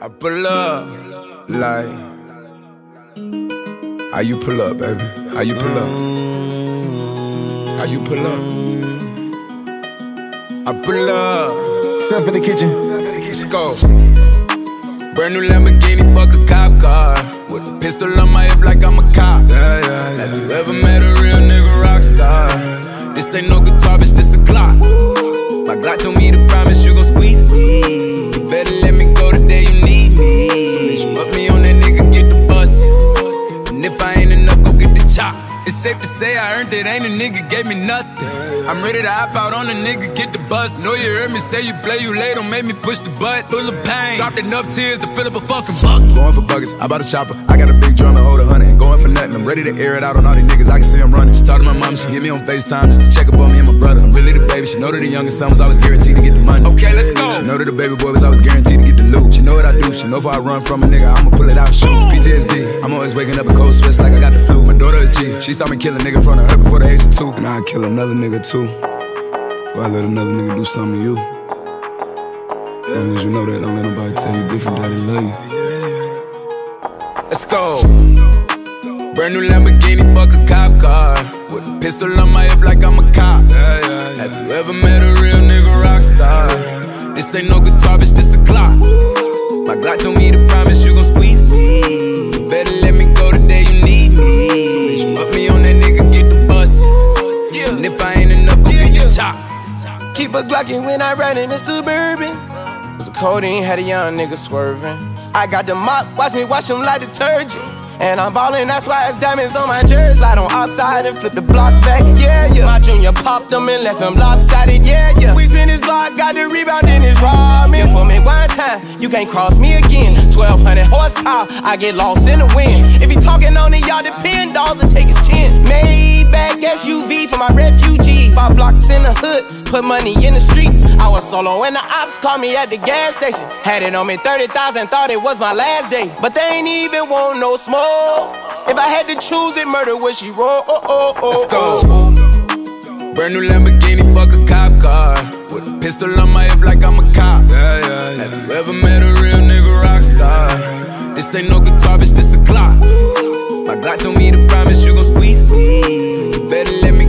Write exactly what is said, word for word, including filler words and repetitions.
I pull up, like, how you pull up, baby? How you pull up? How you pull up? I pull up. Stuff in the kitchen. Let's go. Brand new Lamborghini, fuck a cop car. With a pistol on my hip like I'm a cop. Yeah, yeah, yeah. Have you ever met a real nigga rock star? This ain't no guitar, bitch, this a Glock. My Glock told me to promise you gon' squeeze me. You better let me go the day you need me. So bitch, put me on that nigga, get the bus. And if I ain't enough, go get the chop. It's safe to say I earned it, ain't a nigga gave me nothing. I'm ready to hop out on a nigga, get the bus. Know you heard me say you play, you late, don't make me push the butt. Full of pain, dropped enough tears to fill up a fucking bucket. Going for buckets, I bought a chopper. I got a big drum to hold a hundred. Ain't going for nothing, I'm ready to air it out on all these niggas, I can see I'm running. She talked to my mom, she hit me on FaceTime just to check up on me and my brother. I'm really the baby, she know that the youngest son was always guaranteed to get the money. Okay, let's go. She know that the baby boy was always guaranteed to get the loot. She know what I do, she know if I run from a nigga, I'ma pull it out, shoot. P T S D, I'm always waking up in cold sweats like I got the flu. My daughter a G, she saw me kill a nigga in front of her before the age of two. And I'd kill another nigga too, before I let another nigga do something to you. As long as you know that, don't let nobody tell you different, daddy love you. Let's go. Brand new Lamborghini, fuck a cop car. With a pistol on my hip like I'm a cop. Yeah, yeah, yeah. Have you ever met a real nigga rock star? This ain't no guitar, bitch, this a Glock. My Glock told me to promise you gon' squeeze me. You better let me go the day you need me. So bitch, put me on that nigga, get the bus. And if I ain't enough, go get the chop. Keep a Glockin' when I ride in the Suburban. Cause the codeine had a young nigga swerving. I got the mop, watch me wash him like detergent. And I'm ballin', that's why it's diamonds on my jersey. Slide on outside and flip the block back, yeah, yeah. My junior popped him and left him lopsided, yeah, yeah. We spin his block, got the rebound in his ramen. For me one time, you can't cross me again. twelve hundred horsepower, I get lost in the wind. If he talking on it, y'all depend, dolls and take his chin. Maybach S U V for my refugees. Five blocks in the hood, put money in the streets. I was solo and the ops called me at the gas station. Had it on me thirty thousand, thought it was my last day. But they ain't even want no smoke. If I had to choose it, murder would she roll? Oh, oh, oh, Let's go. Brand new Lamborghini, fuck a cop car. With a pistol on my hip like I'm a cop. Yeah, yeah, yeah. Have you ever met a real nigga rock star? This ain't no guitar, bitch, this a Glock. My Glock told me to promise you gon' squeeze me. You better let me